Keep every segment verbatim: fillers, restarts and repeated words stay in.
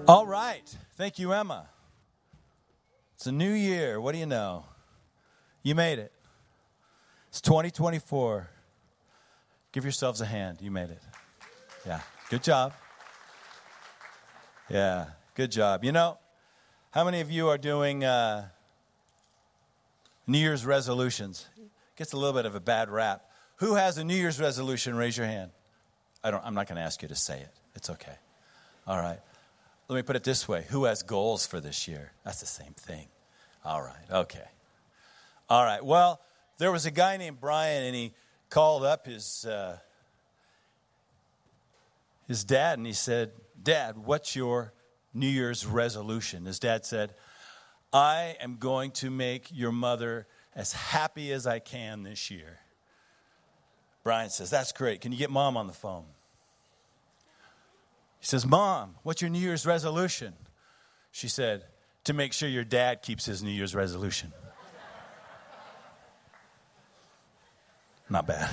All right. Thank you, Emma. It's a new year. What do you know? You made it. It's twenty twenty-four. Give yourselves a hand. You made it. Yeah. Good job. Yeah. Good job. You know, how many of you are doing uh, New Year's resolutions? Gets a little bit of a bad rap. Who has a New Year's resolution? Raise your hand. I don't. I'm not going to ask you to say it. It's okay. All right. Let me put it this way. Who has goals for this year? That's the same thing. All right. Okay. All right. Well, there was a guy named Brian, and he called up his uh, his dad, and he said, "Dad, what's your New Year's resolution?" His dad said, "I am going to make your mother as happy as I can this year." Brian says, "That's great. Can you get Mom on the phone?" He says, "Mom, what's your New Year's resolution?" She said, "To make sure your dad keeps his New Year's resolution." Not bad.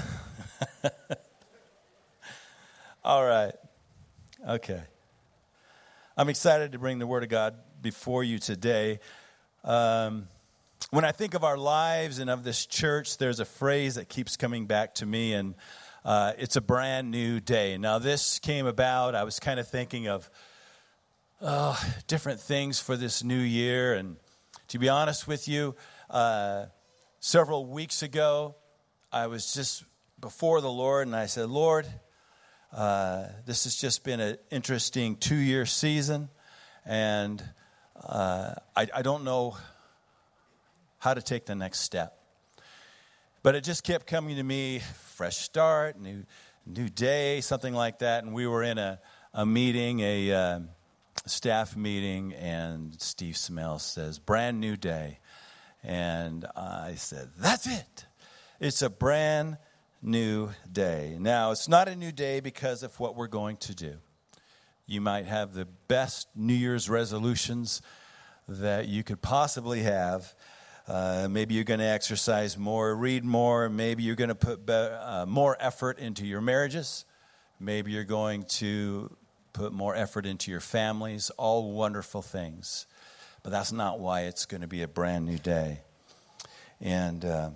All right. Okay. I'm excited to bring the Word of God before you today. Um, when I think of our lives and of this church, there's a phrase that keeps coming back to me, and uh, it's a brand new day. Now, this came about, I was kind of thinking of uh, different things for this new year, and to be honest with you, uh, several weeks ago, I was just before the Lord, and I said, "Lord, uh, this has just been an interesting two-year season, and uh, I, I don't know how to take the next step." But it just kept coming to me, fresh start, new new day, something like that. And we were in a, a meeting, a uh, staff meeting, and Steve Smell says, "Brand new day." And I said, "That's it. It's a brand new day." Now, it's not a new day because of what we're going to do. You might have the best New Year's resolutions that you could possibly have. Uh, maybe you're going to exercise more, read more. Maybe you're going to put be- uh, more effort into your marriages. Maybe you're going to put more effort into your families. All wonderful things. But that's not why it's going to be a brand new day. And uh,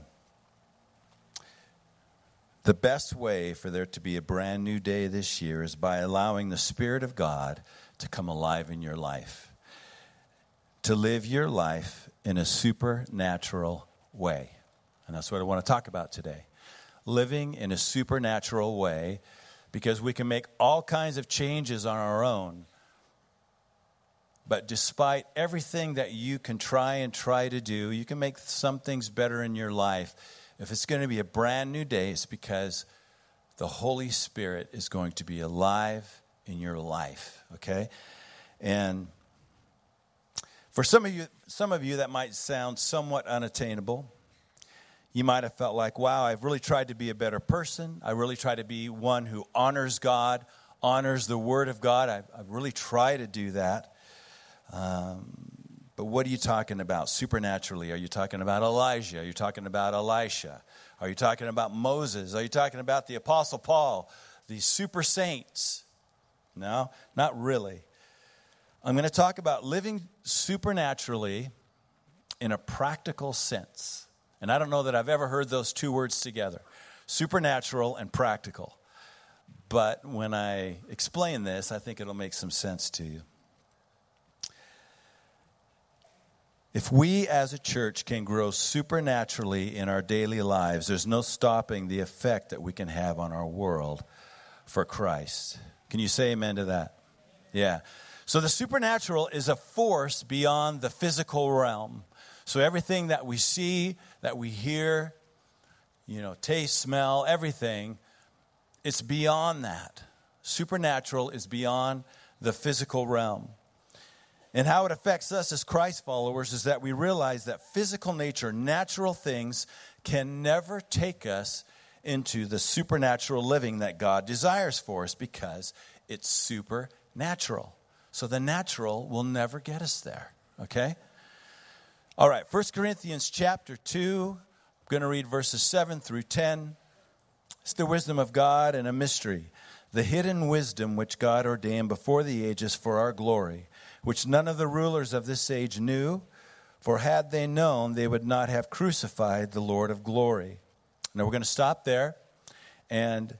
the best way for there to be a brand new day this year is by allowing the Spirit of God to come alive in your life. To live your life in a supernatural way. And that's what I want to talk about today. Living in a supernatural way, because we can make all kinds of changes on our own. But despite everything that you can try and try to do, you can make some things better in your life. If it's going to be a brand new day, it's because the Holy Spirit is going to be alive in your life, okay? And for some of you, some of you that might sound somewhat unattainable. You might have felt like, wow, I've really tried to be a better person. I really try to be one who honors God, honors the Word of God. I've, I've really tried to do that. Um, but what are you talking about supernaturally? Are you talking about Elijah? Are you talking about Elisha? Are you talking about Moses? Are you talking about the Apostle Paul, these super saints? No, not really. I'm going to talk about living supernaturally in a practical sense. And I don't know that I've ever heard those two words together, supernatural and practical. But when I explain this, I think it'll make some sense to you. If we as a church can grow supernaturally in our daily lives, there's no stopping the effect that we can have on our world for Christ. Can you say amen to that? Yeah. So the supernatural is a force beyond the physical realm. So everything that we see, that we hear, you know, taste, smell, everything, it's beyond that. Supernatural is beyond the physical realm. And how it affects us as Christ followers is that we realize that physical nature, natural things, can never take us into the supernatural living that God desires for us because it's supernatural. So the natural will never get us there, okay? All right, First Corinthians chapter two. I'm going to read verses seven through ten. It's the wisdom of God and a mystery. the hidden wisdom which God ordained before the ages for our glory, which none of the rulers of this age knew, for had they known, they would not have crucified the Lord of glory. Now we're going to stop there, and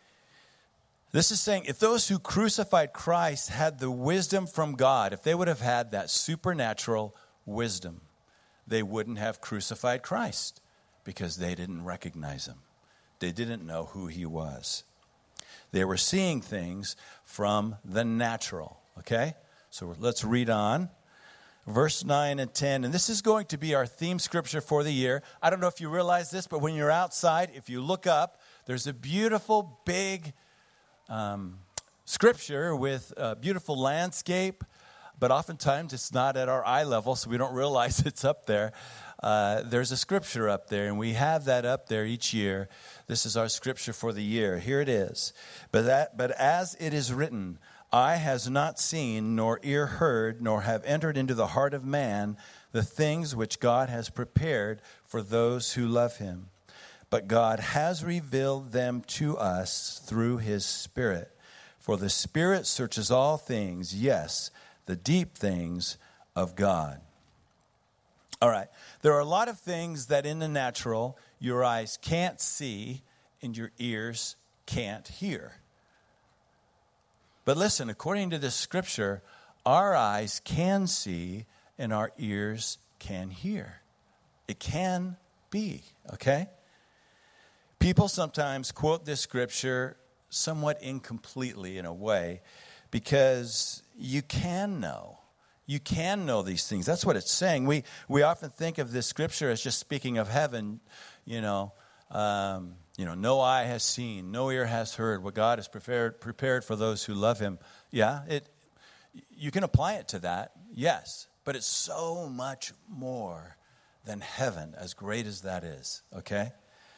this is saying if those who crucified Christ had the wisdom from God, if they would have had that supernatural wisdom, they wouldn't have crucified Christ because they didn't recognize him. They didn't know who he was. They were seeing things from the natural, okay? So let's read on. Verse nine and ten, and this is going to be our theme scripture for the year. I don't know if you realize this, but when you're outside, if you look up, there's a beautiful, big um, scripture with a beautiful landscape, but oftentimes it's not at our eye level, so we don't realize it's up there. Uh, there's a scripture up there, and we have that up there each year. This is our scripture for the year. Here it is. But that, but as it is written, eye has not seen, nor ear heard, nor have entered into the heart of man the things which God has prepared for those who love him. But God has revealed them to us through his Spirit. For the Spirit searches all things, yes, the deep things of God. All right. There are a lot of things that in the natural your eyes can't see and your ears can't hear. But listen, according to this scripture, our eyes can see and our ears can hear. It can be, okay? People sometimes quote this scripture somewhat incompletely in a way because you can know. You can know these things. That's what it's saying. We we often think of this scripture as just speaking of heaven, you know, um, you know, no eye has seen, no ear has heard what God has prepared prepared for those who love him. Yeah, it. You can apply it to that, yes, but it's so much more than heaven, as great as that is, okay?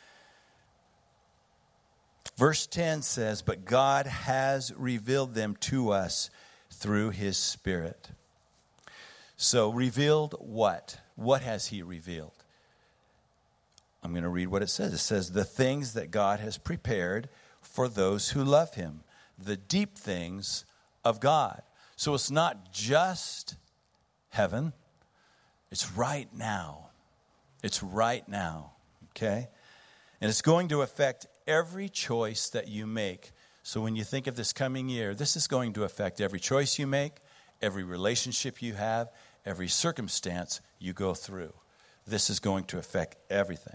Verse ten says, but God has revealed them to us through his Spirit. So revealed what? What has he revealed? I'm going to read what it says. It says, the things that God has prepared for those who love him. The deep things of God. So it's not just heaven. It's right now. It's right now. Okay? And it's going to affect every choice that you make. So when you think of this coming year, this is going to affect every choice you make, every relationship you have, every circumstance you go through. This is going to affect everything.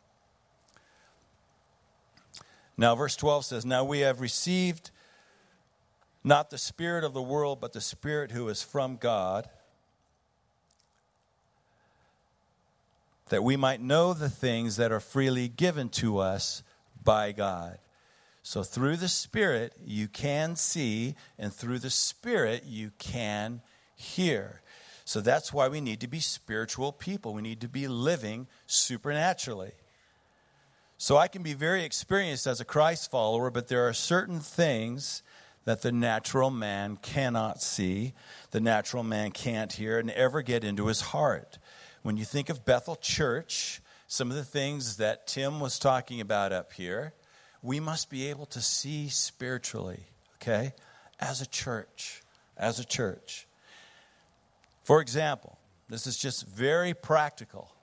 Now, verse twelve says, now we have received not the spirit of the world, but the Spirit who is from God, that we might know the things that are freely given to us by God. So through the Spirit, you can see, and through the Spirit, you can hear. So that's why we need to be spiritual people. We need to be living supernaturally. So I can be very experienced as a Christ follower, but there are certain things that the natural man cannot see, the natural man can't hear, and ever get into his heart. When you think of Bethel Church, some of the things that Tim was talking about up here, we must be able to see spiritually, okay, as a church, as a church. For example, this is just very practical.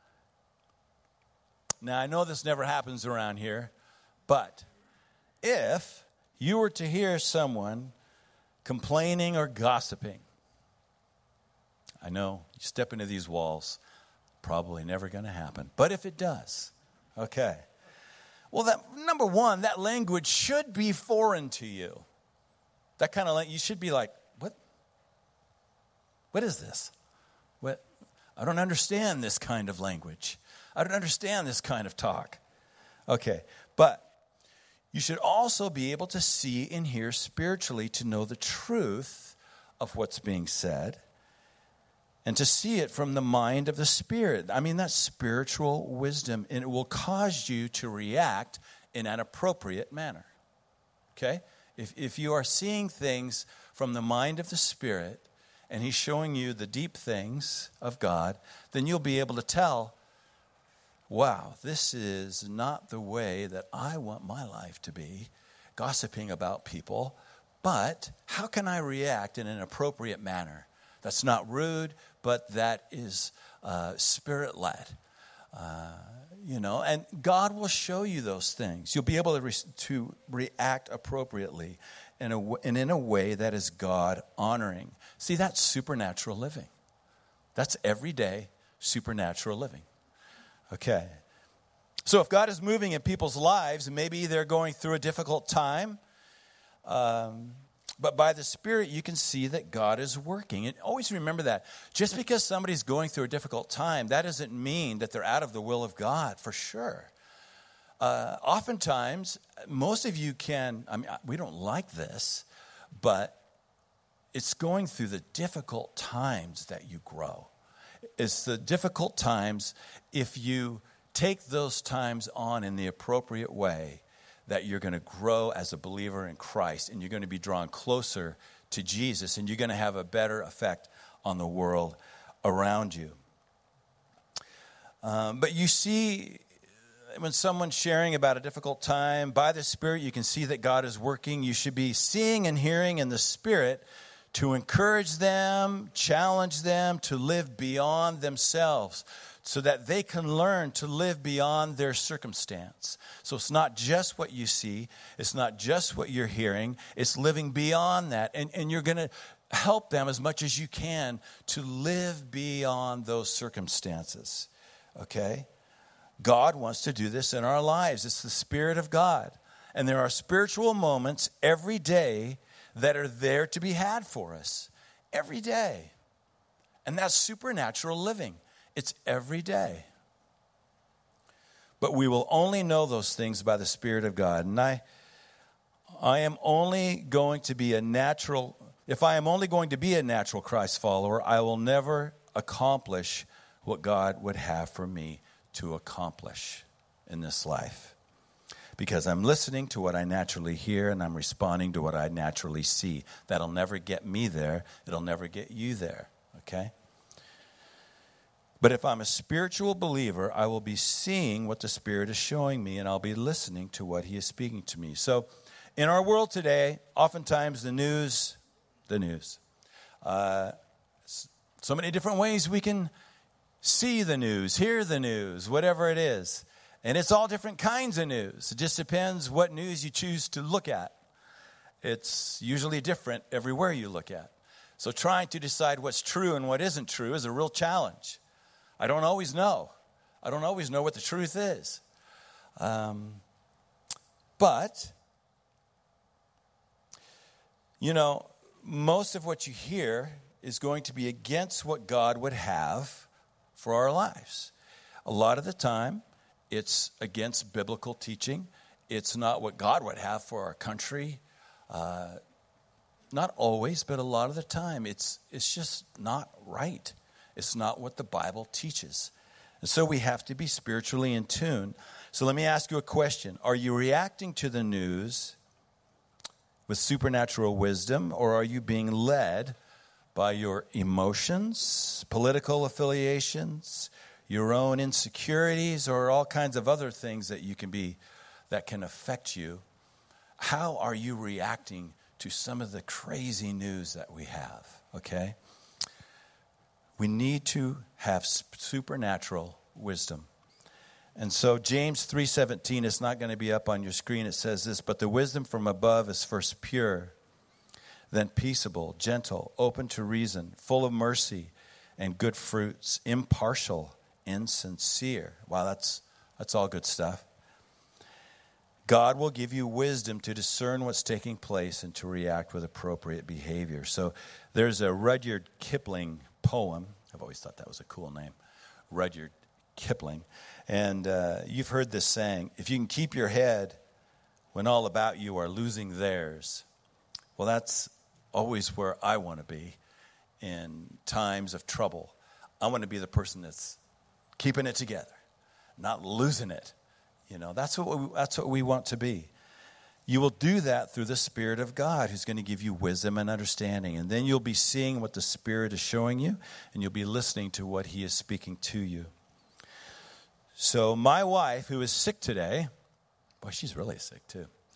Now, I know this never happens around here, but if you were to hear someone complaining or gossiping, I know you step into these walls, probably never going to happen. But if it does, okay. Well, that number one, that language should be foreign to you. That kind of, you should be like, what? What is this? What? I don't understand this kind of language. I don't understand this kind of talk. Okay, but you should also be able to see and hear spiritually to know the truth of what's being said and to see it from the mind of the Spirit. I mean, that's spiritual wisdom, and it will cause you to react in an appropriate manner. Okay? If, if you are seeing things from the mind of the Spirit and he's showing you the deep things of God, then you'll be able to tell, wow, this is not the way that I want my life to be. gossiping about people, but how can I react in an appropriate manner? That's not rude, but that is uh, spirit-led. Uh, you know, and God will show you those things. You'll be able to, re- to react appropriately in a w- and in a way that is God-honoring. See, that's supernatural living. That's everyday supernatural living. Okay. So if God is moving in people's lives, maybe they're going through a difficult time, um, but by the Spirit, you can see that God is working. And always remember that. Just because somebody's going through a difficult time, that doesn't mean that they're out of the will of God, for sure. Uh, oftentimes, most of you can, I mean, we don't like this, but it's going through the difficult times that you grow. It's the difficult times, if you take those times on in the appropriate way, that you're going to grow as a believer in Christ, and you're going to be drawn closer to Jesus, and you're going to have a better effect on the world around you. Um, but you see, when someone's sharing about a difficult time, by the Spirit, you can see that God is working. You should be seeing and hearing in the Spirit to encourage them, challenge them to live beyond themselves, so that they can learn to live beyond their circumstance. So it's not just what you see. It's not just what you're hearing. It's living beyond that. And, and you're going to help them as much as you can to live beyond those circumstances. Okay? God wants to do this in our lives. It's the Spirit of God. And there are spiritual moments every day that are there to be had for us. Every day. And that's supernatural living. It's every day. But we will only know those things by the Spirit of God. And I, I am only going to be a natural, if I am only going to be a natural Christ follower, I will never accomplish what God would have for me to accomplish in this life. Because I'm listening to what I naturally hear, and I'm responding to what I naturally see. That'll never get me there. It'll never get you there. Okay? But if I'm a spiritual believer, I will be seeing what the Spirit is showing me, and I'll be listening to what He is speaking to me. So in our world today, oftentimes the news, the news, uh, so many different ways we can see the news, hear the news, whatever it is. And it's all different kinds of news. It just depends what news you choose to look at. It's usually different everywhere you look at. So trying to decide what's true and what isn't true is a real challenge. I don't always know. I don't always know what the truth is. Um, but, you know, most of what you hear is going to be against what God would have for our lives. A lot of the time, it's against biblical teaching. It's not what God would have for our country. Uh, not always, but a lot of the time, it's it's just not right. It's not what the Bible teaches. And so we have to be spiritually in tune. So let me ask you a question. Are you reacting to the news with supernatural wisdom, or are you being led by your emotions, political affiliations, your own insecurities, or all kinds of other things that you can be, that can affect you? How are you reacting to some of the crazy news that we have? Okay? We need to have supernatural wisdom. And so James three seventeen is not going to be up on your screen. It says this, but the wisdom from above is first pure, then peaceable, gentle, open to reason, full of mercy and good fruits, impartial and sincere. Wow, that's that's all good stuff. God will give you wisdom to discern what's taking place and to react with appropriate behavior. So there's a Rudyard Kipling poem. I've always thought that was a cool name, Rudyard Kipling. And uh, you've heard this saying, if you can keep your head when all about you are losing theirs. Well, that's always where I want to be in times of trouble. I want to be the person that's keeping it together, not losing it. You know, that's what we, that's what we want to be. You will do that through the Spirit of God, who's going to give you wisdom and understanding. And then you'll be seeing what the Spirit is showing you, and you'll be listening to what He is speaking to you. So my wife, who is sick today, boy, she's really sick too.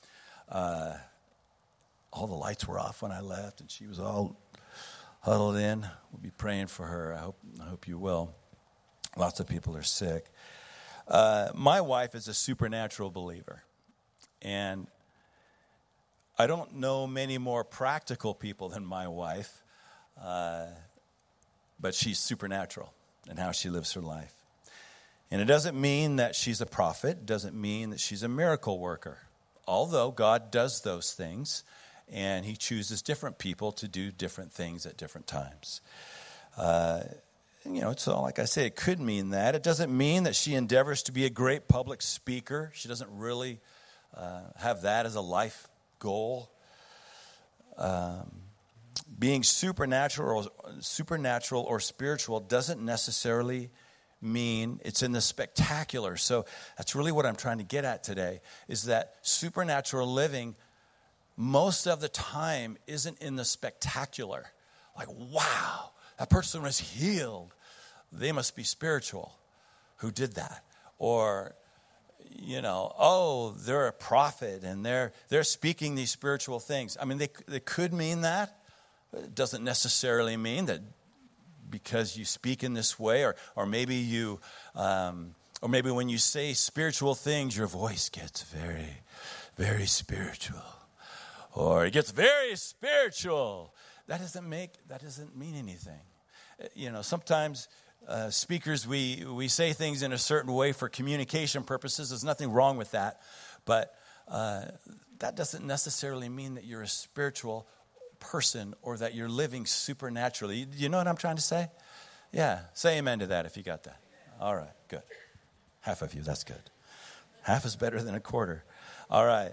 Uh, all the lights were off when I left, and she was all huddled in. We'll be praying for her. I hope, I hope you will. Lots of people are sick. Uh, my wife is a supernatural believer, and I don't know many more practical people than my wife, uh, but she's supernatural in how she lives her life. And it doesn't mean that she's a prophet. It doesn't mean that she's a miracle worker, although God does those things, and he chooses different people to do different things at different times. Uh You know, so like I say, it could mean that. It doesn't mean that she endeavors to be a great public speaker. She doesn't really uh, have that as a life goal. Um, being supernatural or, supernatural or spiritual doesn't necessarily mean it's in the spectacular. So that's really what I'm trying to get at today, is that supernatural living most of the time isn't in the spectacular. Like, wow, that person was healed. They must be spiritual who did that. Or, you know, oh, they're a prophet and they're they're speaking these spiritual things. I mean, they they could mean that. It doesn't necessarily mean that because you speak in this way, or or maybe you, um, or maybe when you say spiritual things, your voice gets very, very spiritual, or it gets very spiritual. That doesn't make that doesn't mean anything. You know, sometimes uh, speakers, we, we say things in a certain way for communication purposes. There's nothing wrong with that. But uh, that doesn't necessarily mean that you're a spiritual person or that you're living supernaturally. You, you know what I'm trying to say? Yeah. Say amen to that if you got that. All right. Good. Half of you. That's good. Half is better than a quarter. All right.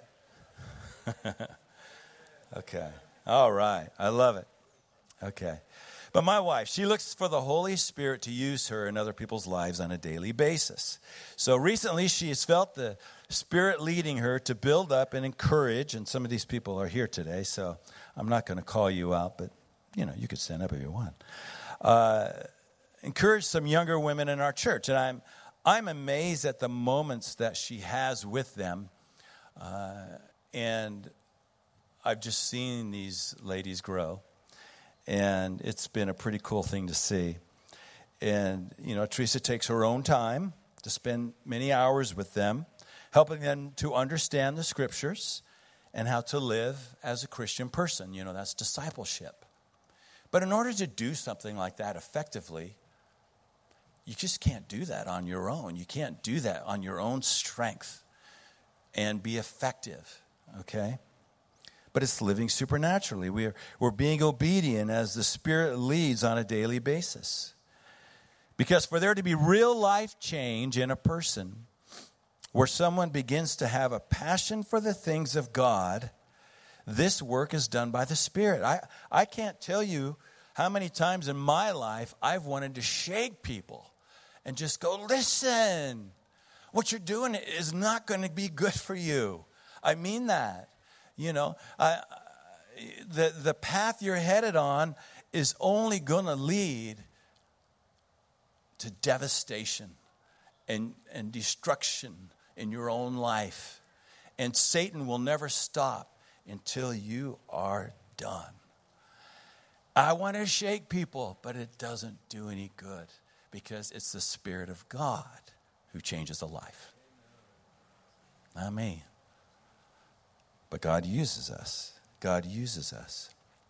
Okay. All right. I love it. Okay. But my wife, she looks for the Holy Spirit to use her in other people's lives on a daily basis. So recently she has felt the Spirit leading her to build up and encourage, and some of these people are here today, so I'm not going to call you out, but, you know, you could stand up if you want. Uh, encourage some younger women in our church, and I'm I'm amazed at the moments that she has with them, uh, and I've just seen these ladies grow. And it's been a pretty cool thing to see. And, you know, Teresa takes her own time to spend many hours with them, helping them to understand the scriptures and how to live as a Christian person. You know, that's discipleship. But in order to do something like that effectively, you just can't do that on your own. You can't do that on your own strength and be effective, okay? But it's living supernaturally. We're, we're being obedient as the Spirit leads on a daily basis. Because for there to be real life change in a person, where someone begins to have a passion for the things of God, this work is done by the Spirit. I, I can't tell you how many times in my life I've wanted to shake people and just go, listen, what you're doing is not going to be good for you. I mean that. You know, I, the the path you're headed on is only going to lead to devastation and, and destruction in your own life. And Satan will never stop until you are done. I want to shake people, but it doesn't do any good because it's the Spirit of God who changes a life. Not me. But God uses us. God uses us.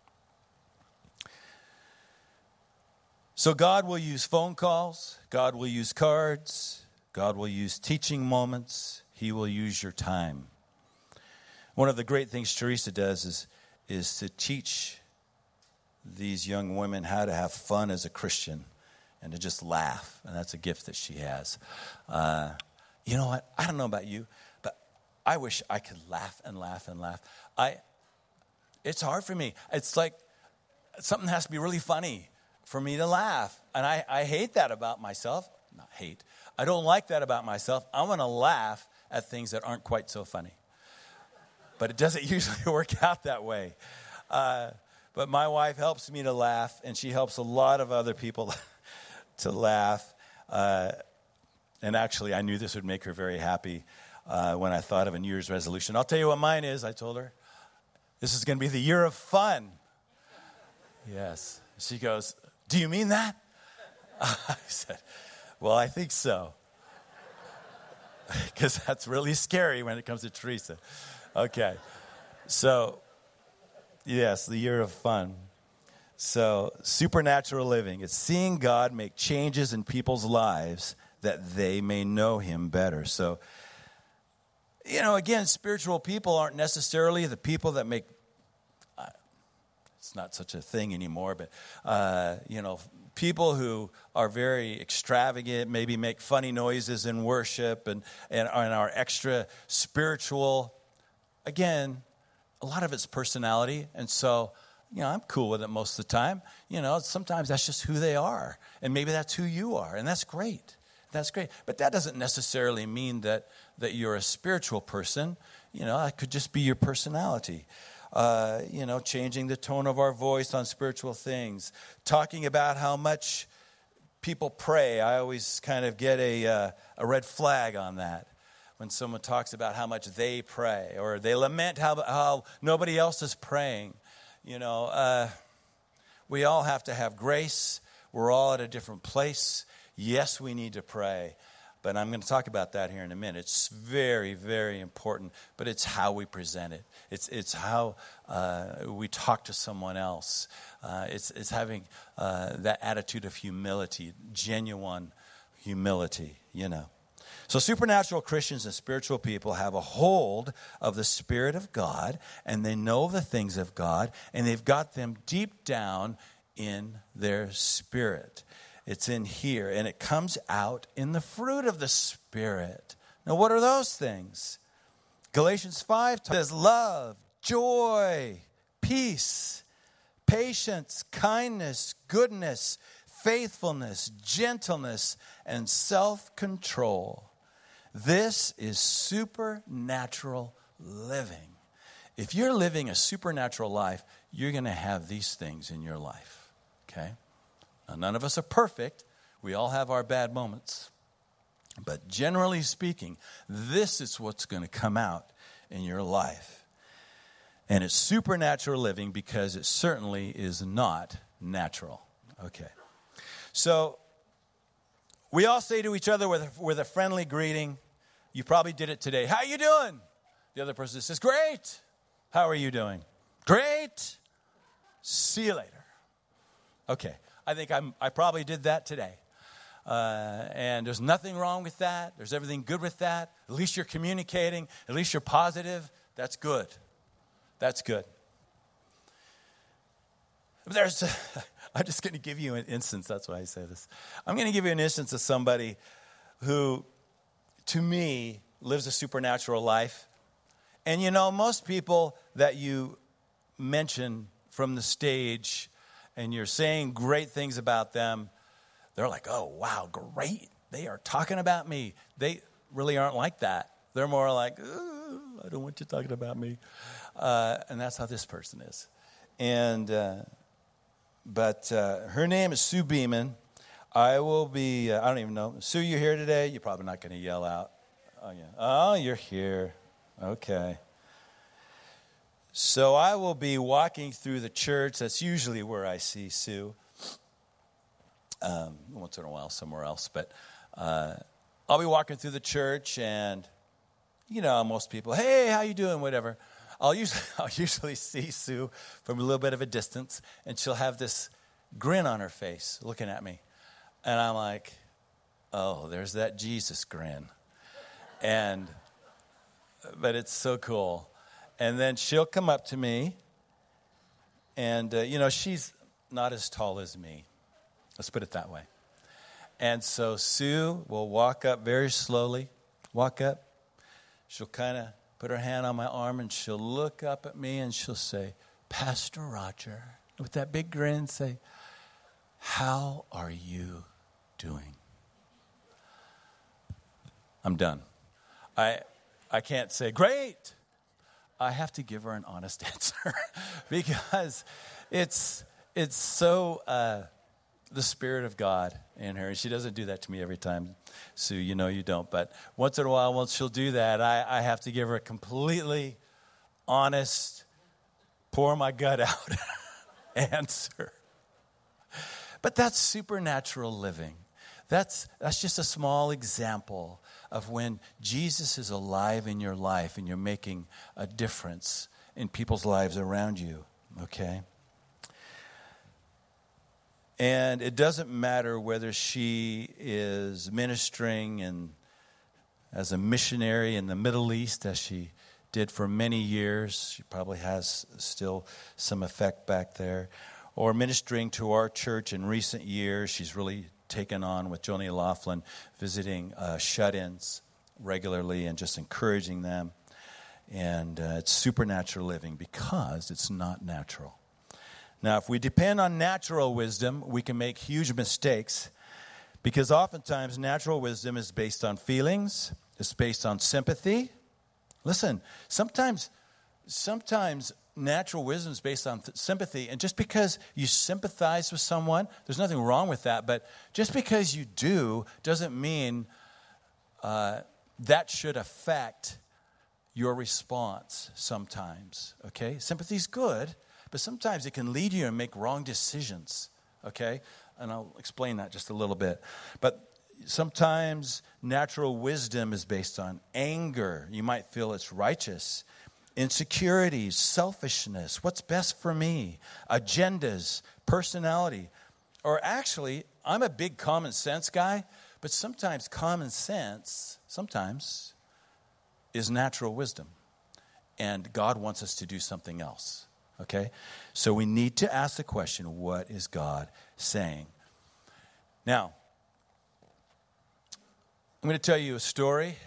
So God will use phone calls. God will use cards. God will use teaching moments. He will use your time. One of the great things Teresa does is, is to teach these young women how to have fun as a Christian and to just laugh. And that's a gift that she has. Uh, you know what? I don't know about you, but I wish I could laugh and laugh and laugh. I, it's hard for me. It's like something has to be really funny for me to laugh. And I, I hate that about myself. Not hate. I don't like that about myself. I want to laugh at things that aren't quite so funny. But it doesn't usually work out that way. Uh, but my wife helps me to laugh, and she helps a lot of other people to laugh. Uh, and actually, I knew this would make her very happy. uh, when I thought of a New Year's resolution. I'll tell you what mine is, I told her. This is going to be the year of fun. Yes. She goes, do you mean that? I said, well, I think so. Because that's really scary when it comes to Teresa. Okay. So, yes, the year of fun. So, supernatural living. It's seeing God make changes in people's lives that they may know him better. So, you know, again, spiritual people aren't necessarily the people that make, uh, it's not such a thing anymore, but, uh, you know, people who are very extravagant, maybe make funny noises in worship and, and, and are extra spiritual. Again, a lot of it's personality. And so, you know, I'm cool with it most of the time. You know, sometimes that's just who they are. And maybe that's who you are. And that's great. That's great. But that doesn't necessarily mean that, that you're a spiritual person. You know, that could just be your personality. Uh, you know, changing the tone of our voice on spiritual things, talking about how much people pray. I always kind of get a uh, a red flag on that when someone talks about how much they pray or they lament how how nobody else is praying. You know, uh, we all have to have grace. We're all at a different place. Yes, we need to pray. But I'm going to talk about that here in a minute. It's very, very important, but it's how we present it. It's it's how uh, we talk to someone else. Uh, it's it's having uh, that attitude of humility, genuine humility, you know. So supernatural Christians and spiritual people have a hold of the Spirit of God, and they know the things of God, and they've got them deep down in their spirit. It's in here, and it comes out in the fruit of the Spirit. Now, what are those things? Galatians five says love, joy, peace, patience, kindness, goodness, faithfulness, gentleness, and self-control. This is supernatural living. If you're living a supernatural life, you're going to have these things in your life, okay? Now, none of us are perfect. We all have our bad moments. But generally speaking, this is what's going to come out in your life. And it's supernatural living because it certainly is not natural. Okay. So we all say to each other with a, with a friendly greeting, you probably did it today. How you doing? The other person says, great. How are you doing? Great. See you later. Okay. I think I'm, I probably did that today. Uh, and there's nothing wrong with that. There's everything good with that. At least you're communicating. At least you're positive. That's good. That's good. There's, a, I'm just going to give you an instance. That's why I say this. I'm going to give you an instance of somebody who, to me, lives a supernatural life. And you know, most people that you mention from the stage and you're saying great things about them, they're like, oh, wow, great. They are talking about me. They really aren't like that. They're more like, I don't want you talking about me. Uh, and that's how this person is. And, uh, but uh, her name is Sue Beeman. I will be, uh, I don't even know. Sue, you here today? You're probably not going to yell out. Oh, yeah. Oh, you're here. Okay. So I will be walking through the church. That's usually where I see Sue. Um, once in a while somewhere else. But uh, I'll be walking through the church and, you know, most people, hey, how you doing, whatever. I'll usually, I'll usually see Sue from a little bit of a distance, and she'll have this grin on her face looking at me. And I'm like, oh, there's that Jesus grin. And, but it's so cool. And then she'll come up to me, and, uh, you know, she's not as tall as me. Let's put it that way. And so Sue will walk up very slowly, walk up. She'll kind of put her hand on my arm, and she'll look up at me, and she'll say, Pastor Roger, with that big grin, say, how are you doing? I'm done. I I can't say, great. I have to give her an honest answer because it's it's so uh, the Spirit of God in her. And she doesn't do that to me every time, Sue, you know you don't. But once in a while, once she'll do that, I, I have to give her a completely honest, pour my gut out answer. But that's supernatural living. That's that's just a small example of when Jesus is alive in your life and you're making a difference in people's lives around you, okay? And it doesn't matter whether she is ministering in, as a missionary in the Middle East, as she did for many years. She probably has still some effect back there. Or ministering to our church in recent years. She's really taken on with Joni Laughlin, visiting uh, shut-ins regularly and just encouraging them. And uh, it's supernatural living because it's not natural. Now, if we depend on natural wisdom, we can make huge mistakes because oftentimes natural wisdom is based on feelings. It's based on sympathy. Listen, sometimes, sometimes natural wisdom is based on th- sympathy. And just because you sympathize with someone, there's nothing wrong with that. But just because you do doesn't mean uh, that should affect your response sometimes, okay? Sympathy's good, but sometimes it can lead you and make wrong decisions, okay? And I'll explain that just a little bit. But sometimes natural wisdom is based on anger. You might feel it's righteous. Insecurities, selfishness, what's best for me, agendas, personality. Or actually, I'm a big common sense guy, but sometimes common sense, sometimes, is natural wisdom. And God wants us to do something else, okay? So we need to ask the question, what is God saying? Now, I'm going to tell you a story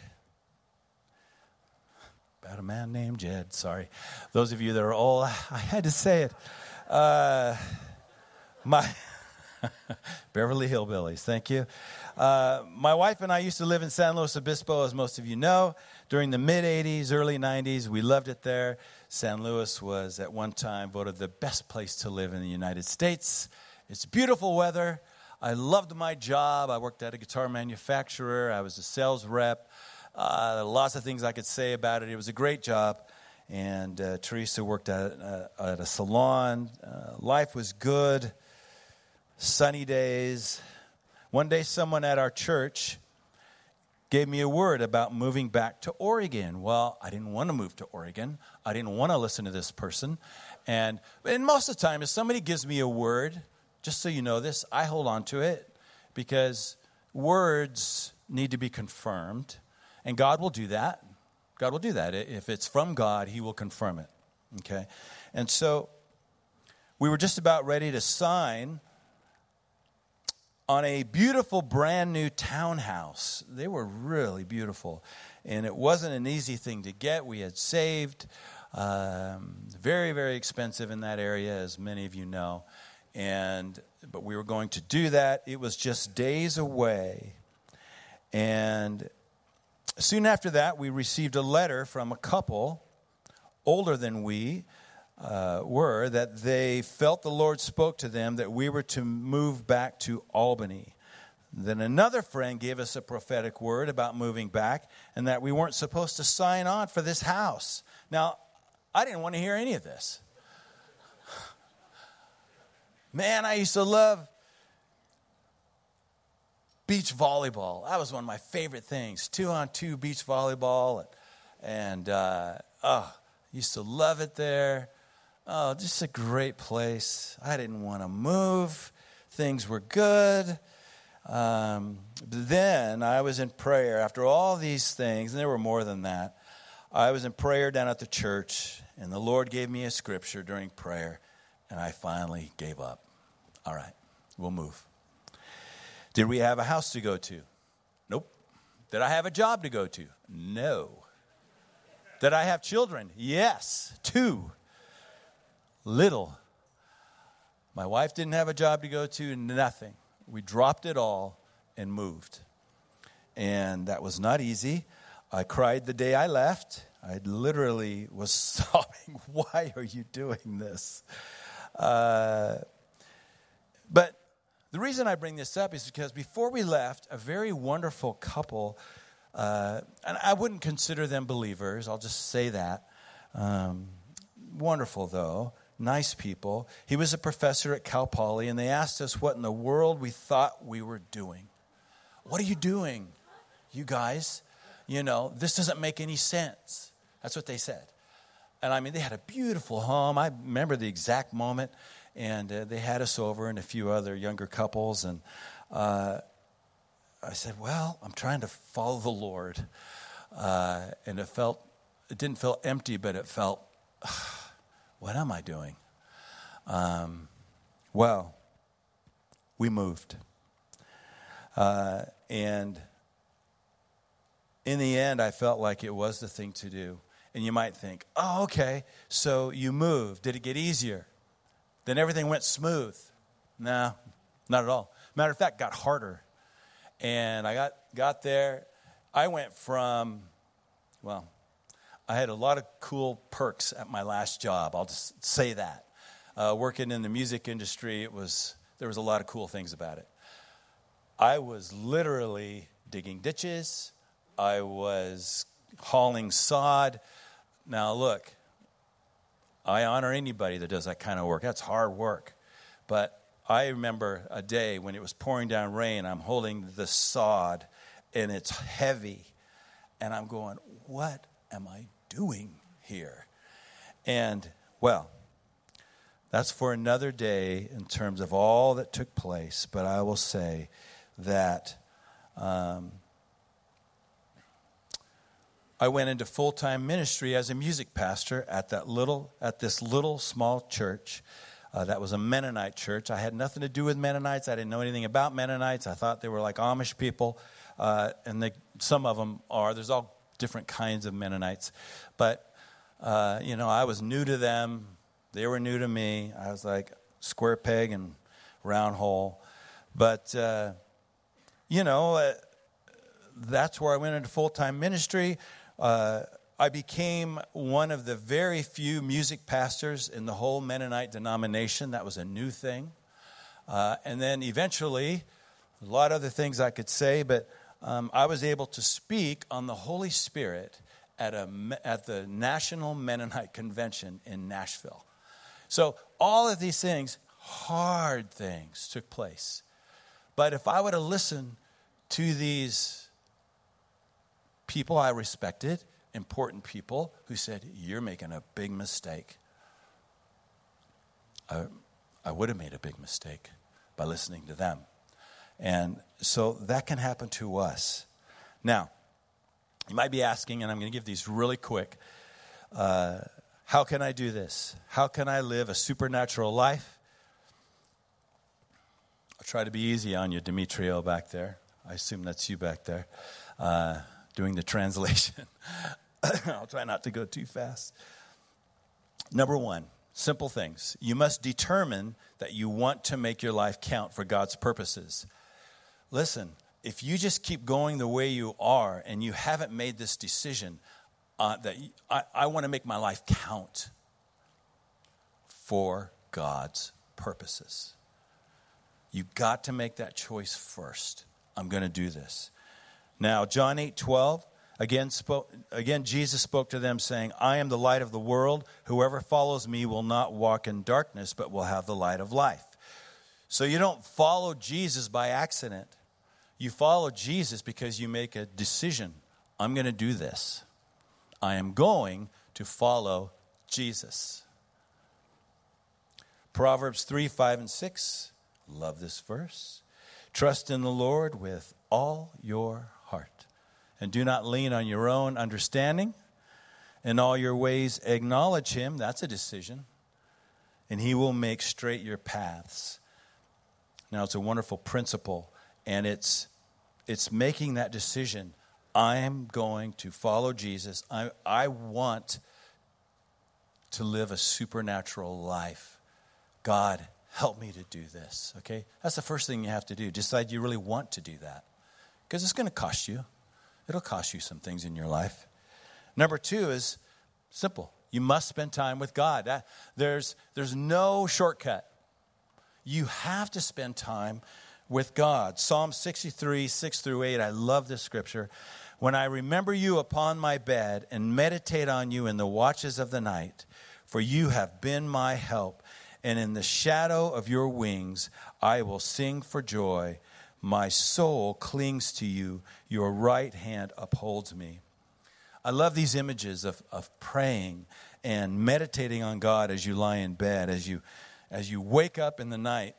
about a man named Jed. Sorry. Those of you that are old, I had to say it. Uh, my Beverly Hillbillies, thank you. Uh, my wife and I used to live in San Luis Obispo, as most of you know, during the mid-eighties, early nineties. We loved it there. San Luis was at one time voted the best place to live in the United States. It's beautiful weather. I loved my job. I worked at a guitar manufacturer. I was a sales rep. Uh, lots of things I could say about it. It was a great job. And uh, Teresa worked at, uh, at a salon. Uh, life was good. Sunny days. One day someone at our church gave me a word about moving back to Oregon. Well, I didn't want to move to Oregon. I didn't want to listen to this person. And, and most of the time, if somebody gives me a word, just so you know this, I hold on to it because words need to be confirmed. And God will do that. God will do that. If it's from God, he will confirm it. Okay? And so we were just about ready to sign on a beautiful brand new townhouse. They were really beautiful. And it wasn't an easy thing to get. We had saved. Um, very, very expensive in that area, as many of you know. And but we were going to do that. It was just days away. And soon after that, we received a letter from a couple older than we uh, were, that they felt the Lord spoke to them that we were to move back to Albany. Then another friend gave us a prophetic word about moving back and that we weren't supposed to sign on for this house. Now, I didn't want to hear any of this. Man, I used to love beach volleyball. That was one of my favorite things. Two-on-two beach volleyball. And, uh, oh, used to love it there. Oh, just a great place. I didn't want to move. Things were good. Um, but then I was in prayer. After all these things, and there were more than that, I was in prayer down at the church, and the Lord gave me a scripture during prayer, and I finally gave up. All right, we'll move. Did we have a house to go to? Nope. Did I have a job to go to? No. Did I have children? Yes, two. Little. My wife didn't have a job to go to, nothing. We dropped it all and moved. And that was not easy. I cried the day I left. I literally was sobbing, why are you doing this? Uh, but the reason I bring this up is because before we left, a very wonderful couple, uh, and I wouldn't consider them believers, I'll just say that. Um, wonderful, though. Nice people. He was a professor at Cal Poly, and they asked us what in the world we thought we were doing. What are you doing, you guys? You know, this doesn't make any sense. That's what they said. And I mean, they had a beautiful home. I remember the exact moment, and uh, they had us over and a few other younger couples, and uh, I said, well, I'm trying to follow the Lord. Uh, and it felt, it didn't feel empty, but it felt, what am I doing? Um, well, we moved. Uh, and in the end, I felt like it was the thing to do. And you might think, oh, okay, so you moved. Did it get easier? Then everything went smooth. No, not at all. Matter of fact, got harder. And I got, got there. I went from, well, I had a lot of cool perks at my last job. I'll just say that. Uh, working in the music industry, it was there was a lot of cool things about it. I was literally digging ditches. I was hauling sod. Now, look, I honor anybody that does that kind of work. That's hard work. But I remember a day when it was pouring down rain. I'm holding the sod, and it's heavy. And I'm going, what am I doing here? And, well, that's for another day in terms of all that took place. But I will say that um, I went into full-time ministry as a music pastor at that little, at this little small church. Uh, that was a Mennonite church. I had nothing to do with Mennonites. I didn't know anything about Mennonites. I thought they were like Amish people, uh, and they, some of them are. There's all different kinds of Mennonites. But, uh, you know, I was new to them. They were new to me. I was like square peg and round hole. But, uh, you know, uh, that's where I went into full-time ministry. Uh, I became one of the very few music pastors in the whole Mennonite denomination. That was a new thing. Uh, and then eventually, a lot of other things I could say, but um, I was able to speak on the Holy Spirit at a at the National Mennonite Convention in Nashville. So all of these things, hard things, took place. But if I would have listened to these people I respected, important people who said, you're making a big mistake, I, I would have made a big mistake by listening to them. And so that can happen to us. Now, you might be asking, and I'm going to give these really quick, uh, how can I do this? How can I live a supernatural life? I'll try to be easy on you, Demetrio back there. I assume that's you back there, uh, doing the translation. I'll try not to go too fast. Number one, simple things. You must determine that you want to make your life count for God's purposes. Listen, if you just keep going the way you are and you haven't made this decision uh, that you, I, I want to make my life count for God's purposes. You've got to make that choice first. I'm going to do this. Now, John eight twelve, again, spoke, again, Jesus spoke to them saying, I am the light of the world. Whoever follows me will not walk in darkness, but will have the light of life. So you don't follow Jesus by accident. You follow Jesus because you make a decision. I'm going to do this. I am going to follow Jesus. Proverbs three, five, and six. Love this verse. Trust in the Lord with all your heart, and do not lean on your own understanding. In all your ways acknowledge him. That's a decision. And he will make straight your paths. Now, it's a wonderful principle, and it's it's making that decision. I am going to follow Jesus. I, I want to live a supernatural life. God, help me to do this, okay? That's the first thing you have to do. Decide you really want to do that. Because it's going to cost you. It'll cost you some things in your life. Number two is simple. You must spend time with God. That, there's, there's no shortcut. You have to spend time with God. Psalm sixty-three, six through eight, I love this scripture. When I remember you upon my bed and meditate on you in the watches of the night, for you have been my help, and in the shadow of your wings I will sing for joy. My soul clings to you. Your right hand upholds me. I love these images of, of praying and meditating on God as you lie in bed, as you as you wake up in the night.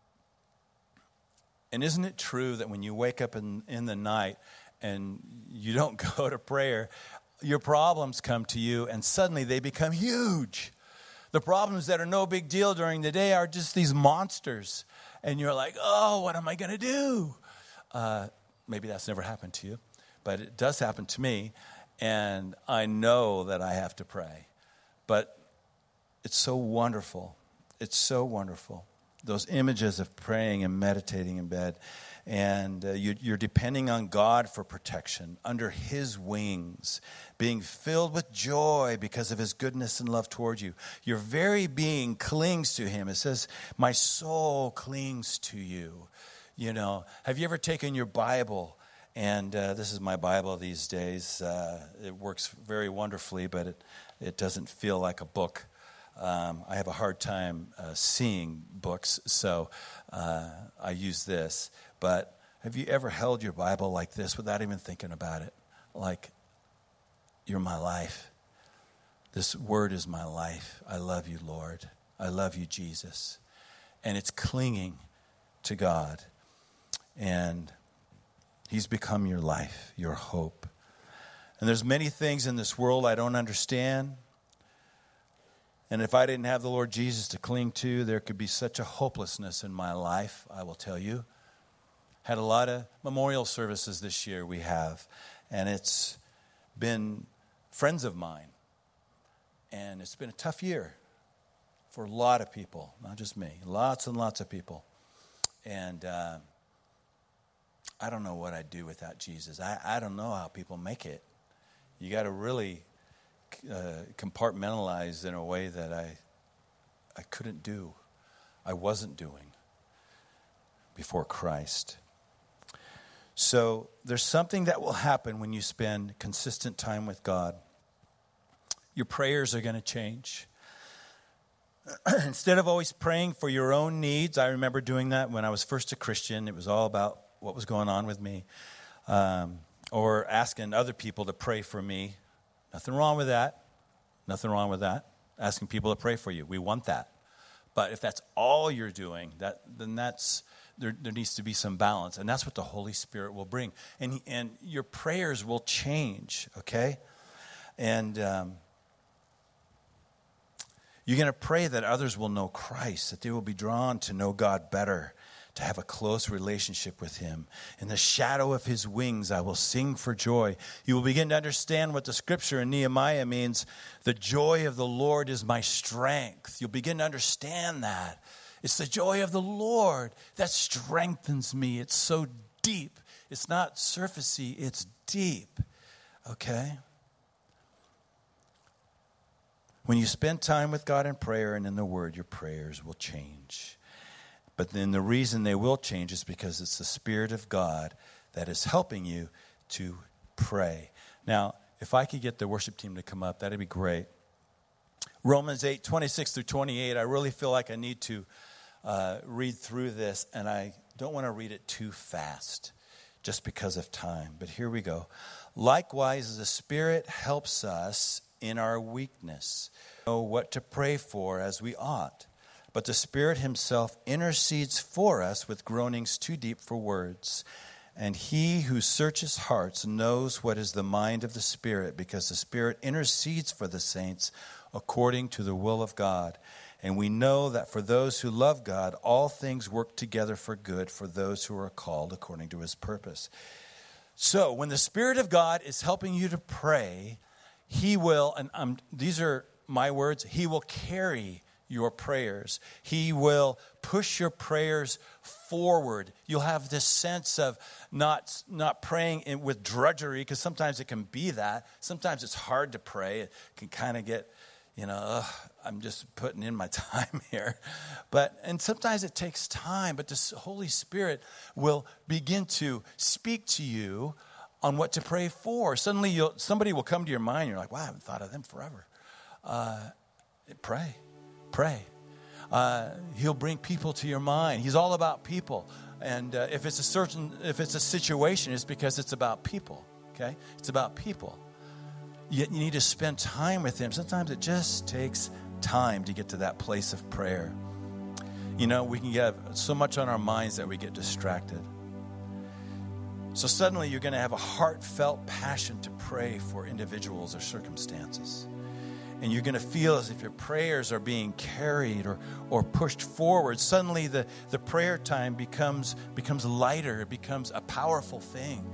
And isn't it true that when you wake up in, in the night and you don't go to prayer, your problems come to you and suddenly they become huge. The problems that are no big deal during the day are just these monsters. And you're like, oh, what am I going to do? Uh, maybe that's never happened to you, but it does happen to me. And I know that I have to pray. But it's so wonderful. It's so wonderful. Those images of praying and meditating in bed. And uh, you, you're depending on God for protection, under his wings, being filled with joy because of his goodness and love towards you. Your very being clings to him. It says, my soul clings to you. You know, have you ever taken your Bible, and uh, this is my Bible these days. Uh, it works very wonderfully, but it, it doesn't feel like a book. Um, I have a hard time uh, seeing books, so uh, I use this. But have you ever held your Bible like this without even thinking about it? Like, you're my life. This word is my life. I love you, Lord. I love you, Jesus. And it's clinging to God. And he's become your life, your hope. And there's many things in this world I don't understand. And if I didn't have the Lord Jesus to cling to, there could be such a hopelessness in my life, I will tell you. Had a lot of memorial services this year we have. And it's been friends of mine. And it's been a tough year for a lot of people, not just me. Lots and lots of people. And uh, I don't know what I'd do without Jesus. I, I don't know how people make it. You got to really uh, compartmentalize in a way that I I couldn't do. I wasn't doing before Christ. So there's something that will happen when you spend consistent time with God. Your prayers are going to change. Instead of always praying for your own needs, I remember doing that when I was first a Christian. It was all about what was going on with me. Um, or asking other people to pray for me. Nothing wrong with that. Nothing wrong with that. Asking people to pray for you. We want that. But if that's all you're doing, that then that's there, there needs to be some balance. And that's what the Holy Spirit will bring. And, and your prayers will change, okay? And um, you're going to pray that others will know Christ, that they will be drawn to know God better, to have a close relationship with him. In the shadow of his wings, I will sing for joy. You will begin to understand what the scripture in Nehemiah means. The joy of the Lord is my strength. You'll begin to understand that. It's the joy of the Lord that strengthens me. It's so deep. It's not surfacey, it's deep. Okay? When you spend time with God in prayer and in the Word, your prayers will change. But then the reason they will change is because it's the Spirit of God that is helping you to pray. Now, if I could get the worship team to come up, that'd be great. Romans eight, twenty-six through twenty-eight, I really feel like I need to uh, read through this, and I don't want to read it too fast just because of time. But here we go. Likewise, the Spirit helps us in our weakness, know what to pray for as we ought. But the Spirit himself intercedes for us with groanings too deep for words. And he who searches hearts knows what is the mind of the Spirit, because the Spirit intercedes for the saints according to the will of God. And we know that for those who love God, all things work together for good for those who are called according to his purpose. So when the Spirit of God is helping you to pray, he will, and um, these are my words, he will carry your prayers. He will push your prayers forward. You'll have this sense of not, not praying in, with drudgery, because sometimes it can be that. Sometimes it's hard to pray. It can kind of get, you know, ugh, I'm just putting in my time here. But, and sometimes it takes time, but the Holy Spirit will begin to speak to you on what to pray for. Suddenly you'll, somebody will come to your mind. You're like, wow, I haven't thought of them forever. Uh, pray, pray. Uh, he'll bring people to your mind. He's all about people. And uh, if it's a certain, if it's a situation, it's because it's about people, okay? It's about people. You, you need to spend time with him. Sometimes it just takes time to get to that place of prayer. You know, we can get so much on our minds that we get distracted. So suddenly you're going to have a heartfelt passion to pray for individuals or circumstances. And you're going to feel as if your prayers are being carried or, or pushed forward. Suddenly the, the prayer time becomes, becomes lighter. It becomes a powerful thing.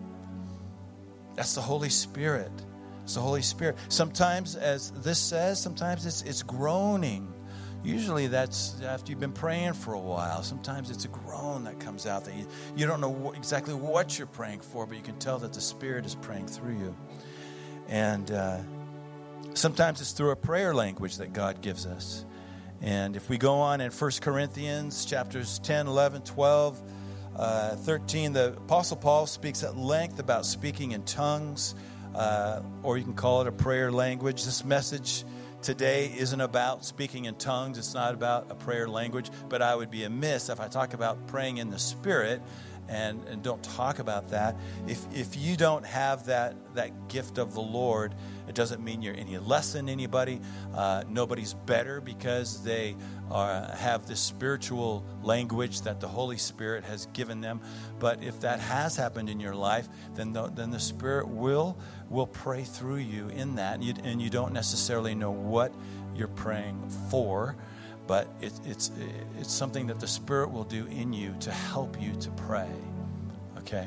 That's the Holy Spirit. It's the Holy Spirit. Sometimes, as this says, sometimes it's it's groaning. Usually that's after you've been praying for a while. Sometimes it's a groan that comes out that you, you don't know wh- exactly what you're praying for, but you can tell that the Spirit is praying through you. And uh, sometimes it's through a prayer language that God gives us. And if we go on in First Corinthians chapters ten, eleven, twelve, uh, thirteen, the Apostle Paul speaks at length about speaking in tongues, uh, or you can call it a prayer language. This message today isn't about speaking in tongues. It's not about a prayer language. But I would be amiss if I talk about praying in the Spirit and, and don't talk about that. If if you don't have that, that gift of the Lord, it doesn't mean you're any less than anybody. Uh, nobody's better because they are, have this spiritual language that the Holy Spirit has given them. But if that has happened in your life, then the, then the Spirit will will pray through you in that. And you, and you don't necessarily know what you're praying for, but it, it's it's something that the Spirit will do in you to help you to pray. Okay?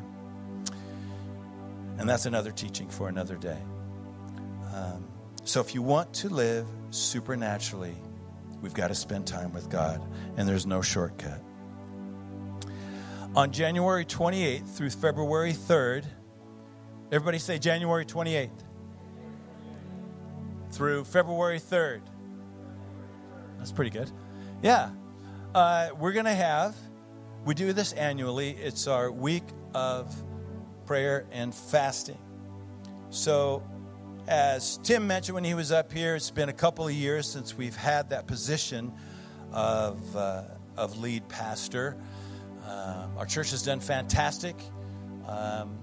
And that's another teaching for another day. Um, so if you want to live supernaturally, we've got to spend time with God, and there's no shortcut. On January twenty-eighth through February third, everybody say January twenty-eighth through February third. That's pretty good. Yeah. Uh, we're going to have, we do this annually. It's our week of prayer and fasting. So as Tim mentioned when he was up here, it's been a couple of years since we've had that position of uh, of lead pastor. Uh, our church has done fantastic. Um,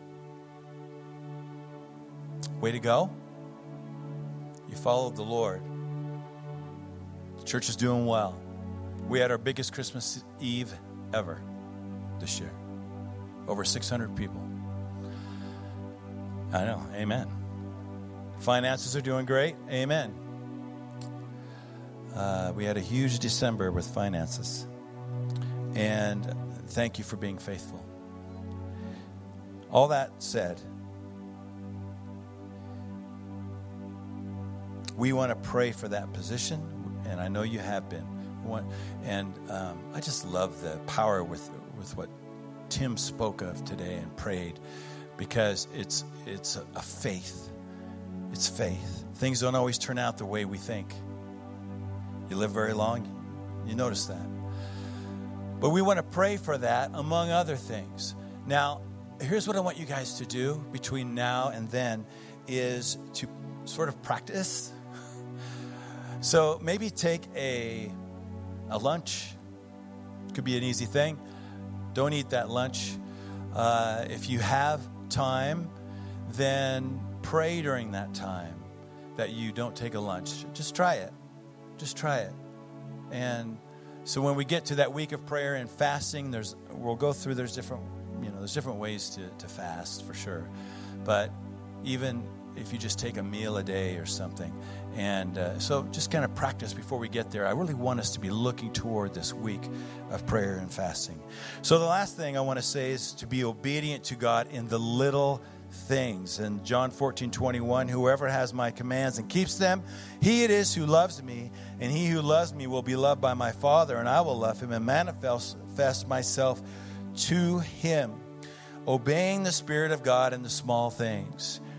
way to go. You followed the Lord. The church is doing well. We had our biggest Christmas Eve ever this year. Over six hundred people. I know. Amen. Finances are doing great. Amen. Uh, we had a huge December with finances. And thank you for being faithful. All that said, we want to pray for that position, and I know you have been. And um, I just love the power with with what Tim spoke of today and prayed, because it's it's a, a faith. It's faith. Things don't always turn out the way we think. You live very long, you notice that. But we want to pray for that, among other things. Now, here's what I want you guys to do between now and then, is to sort of practice. So maybe take a a lunch. Could be an easy thing. Don't eat that lunch. Uh, if you have time, then pray during that time that you don't take a lunch. Just try it. Just try it. And so when we get to that week of prayer and fasting, there's we'll go through, there's different, you know, there's different ways to, to fast for sure. But even if you just take a meal a day or something. And uh, so just kind of practice before we get there. I really want us to be looking toward this week of prayer and fasting. So the last thing I want to say is to be obedient to God in the little things. In John fourteen twenty-one, whoever has my commands and keeps them, he it is who loves me, and he who loves me will be loved by my Father, and I will love him and manifest myself to him. Obeying the Spirit of God in the small things.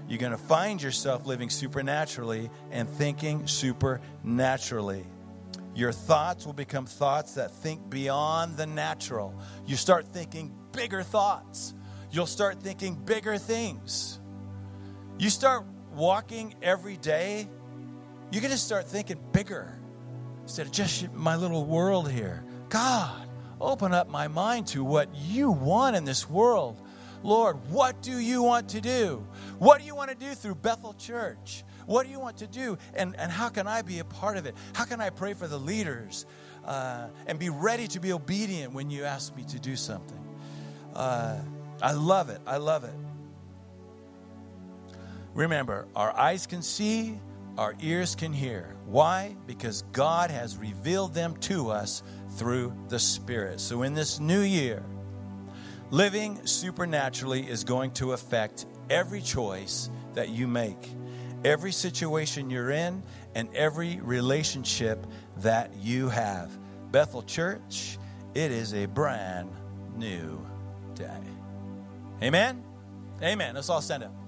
you're going to find yourself living supernaturally and thinking supernaturally. Your thoughts will become thoughts that think beyond the natural. You start thinking bigger thoughts. You'll start thinking bigger things. You start walking every day, you're going to start thinking bigger instead of just my little world here. God, open up my mind to what you want in this world. Lord, what do you want to do? What do you want to do through Bethel Church? What do you want to do? And, and how can I be a part of it? How can I pray for the leaders uh, and be ready to be obedient when you ask me to do something? Uh, I love it. I love it. Remember, our eyes can see, our ears can hear. Why? Because God has revealed them to us through the Spirit. So in this new year, living supernaturally is going to affect every choice that you make, every situation you're in, and every relationship that you have. Bethel Church, it is a brand new day. Amen? Amen. Let's all stand up.